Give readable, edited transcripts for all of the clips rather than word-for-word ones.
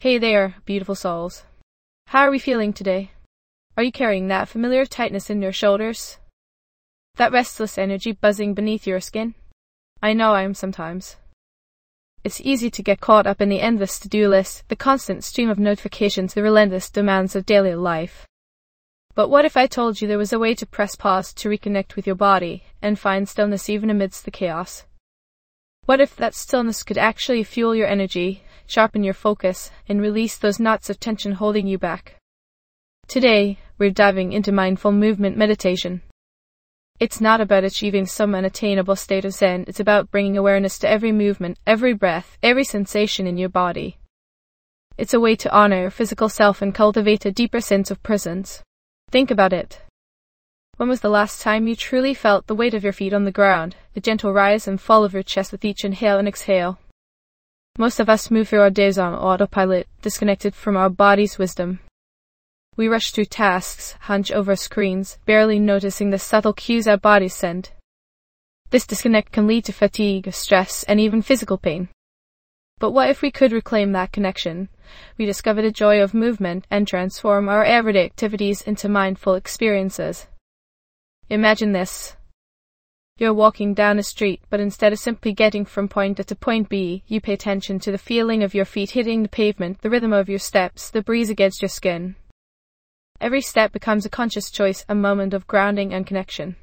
Hey there, beautiful souls. How are we feeling today? Are you carrying that familiar tightness in your shoulders? That restless energy buzzing beneath your skin? I know I am sometimes. It's easy to get caught up in the endless to-do list, the constant stream of notifications, the relentless demands of daily life. But what if I told you there was a way to press pause, to reconnect with your body, and find stillness even amidst the chaos? What if that stillness could actually fuel your energy, sharpen your focus, and release those knots of tension holding you back? Today, we're diving into mindful movement meditation. It's not about achieving some unattainable state of Zen. It's about bringing awareness to every movement, every breath, every sensation in your body. It's a way to honor your physical self and cultivate a deeper sense of presence. Think about it. When was the last time you truly felt the weight of your feet on the ground, the gentle rise and fall of your chest with each inhale and exhale? Most of us move through our days on autopilot, disconnected from our body's wisdom. We rush through tasks, hunch over screens, barely noticing the subtle cues our bodies send. This disconnect can lead to fatigue, stress, and even physical pain. But what if we could reclaim that connection, rediscover the joy of movement, and transform our everyday activities into mindful experiences? Imagine this. You're walking down a street, but instead of simply getting from point A to point B, you pay attention to the feeling of your feet hitting the pavement, the rhythm of your steps, the breeze against your skin. Every step becomes a conscious choice, a moment of grounding and connection.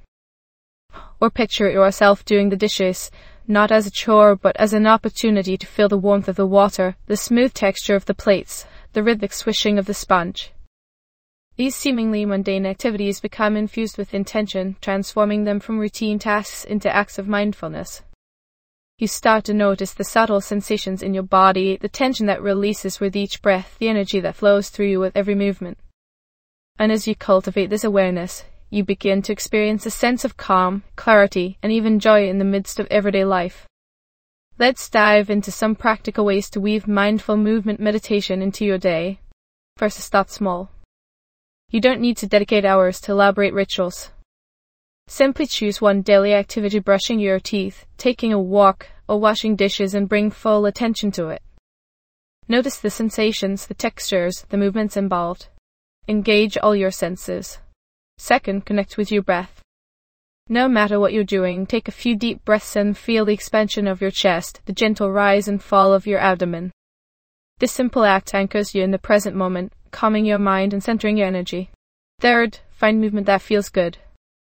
Or picture yourself doing the dishes, not as a chore but as an opportunity to feel the warmth of the water, the smooth texture of the plates, the rhythmic swishing of the sponge. These seemingly mundane activities become infused with intention, transforming them from routine tasks into acts of mindfulness. You start to notice the subtle sensations in your body, the tension that releases with each breath, the energy that flows through you with every movement. And as you cultivate this awareness, you begin to experience a sense of calm, clarity, and even joy in the midst of everyday life. Let's dive into some practical ways to weave mindful movement meditation into your day. First, start small. You don't need to dedicate hours to elaborate rituals. Simply choose one daily activity: brushing your teeth, taking a walk, or washing dishes, and bring full attention to it. Notice the sensations, the textures, the movements involved. Engage all your senses. Second, connect with your breath. No matter what you're doing, take a few deep breaths and feel the expansion of your chest, the gentle rise and fall of your abdomen. This simple act anchors you in the present moment, calming your mind and centering your energy. Third, find movement that feels good.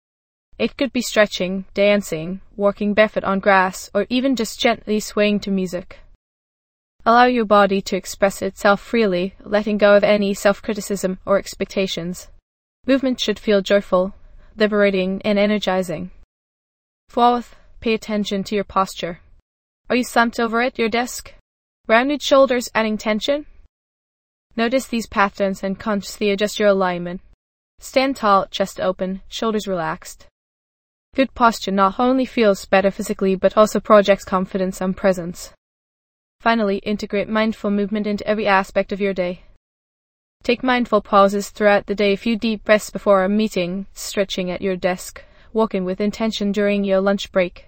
It could be stretching, dancing, walking barefoot on grass, or even just gently swaying to music. Allow your body to express itself freely, letting go of any self-criticism or expectations. Movement should feel joyful, liberating, and energizing. Fourth, pay attention to your posture. Are you slumped over at your desk? Rounded shoulders adding tension? Notice these patterns and consciously adjust your alignment. Stand tall, chest open, shoulders relaxed. Good posture not only feels better physically but also projects confidence and presence. Finally, integrate mindful movement into every aspect of your day. Take mindful pauses throughout the day, a few deep breaths before a meeting, stretching at your desk, walking with intention during your lunch break.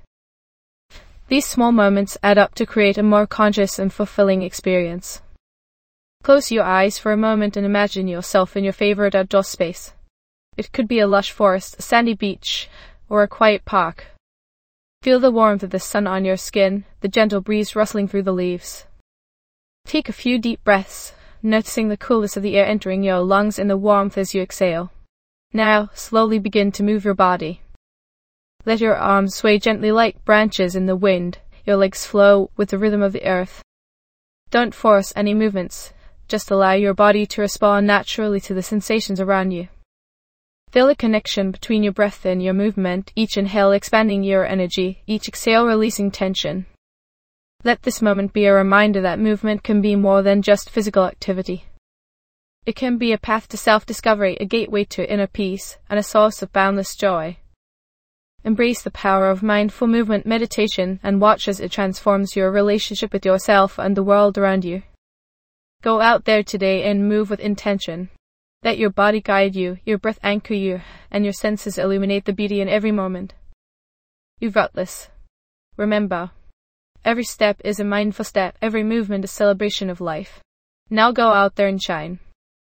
These small moments add up to create a more conscious and fulfilling experience. Close your eyes for a moment and imagine yourself in your favorite outdoor space. It could be a lush forest, a sandy beach, or a quiet park. Feel the warmth of the sun on your skin, the gentle breeze rustling through the leaves. Take a few deep breaths, noticing the coolness of the air entering your lungs and the warmth as you exhale. Now, slowly begin to move your body. Let your arms sway gently like branches in the wind, your legs flow with the rhythm of the earth. Don't force any movements, just allow your body to respond naturally to the sensations around you. Feel the connection between your breath and your movement, each inhale expanding your energy, each exhale releasing tension. Let this moment be a reminder that movement can be more than just physical activity. It can be a path to self-discovery, a gateway to inner peace, and a source of boundless joy. Embrace the power of mindful movement meditation and watch as it transforms your relationship with yourself and the world around you. Go out there today and move with intention. Let your body guide you, your breath anchor you, and your senses illuminate the beauty in every moment. You've got this. Remember, every step is a mindful step, every movement a celebration of life. Now go out there and shine.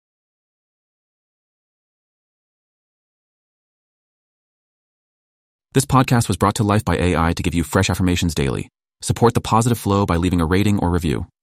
This podcast was brought to life by AI to give you fresh affirmations daily. Support the positive flow by leaving a rating or review.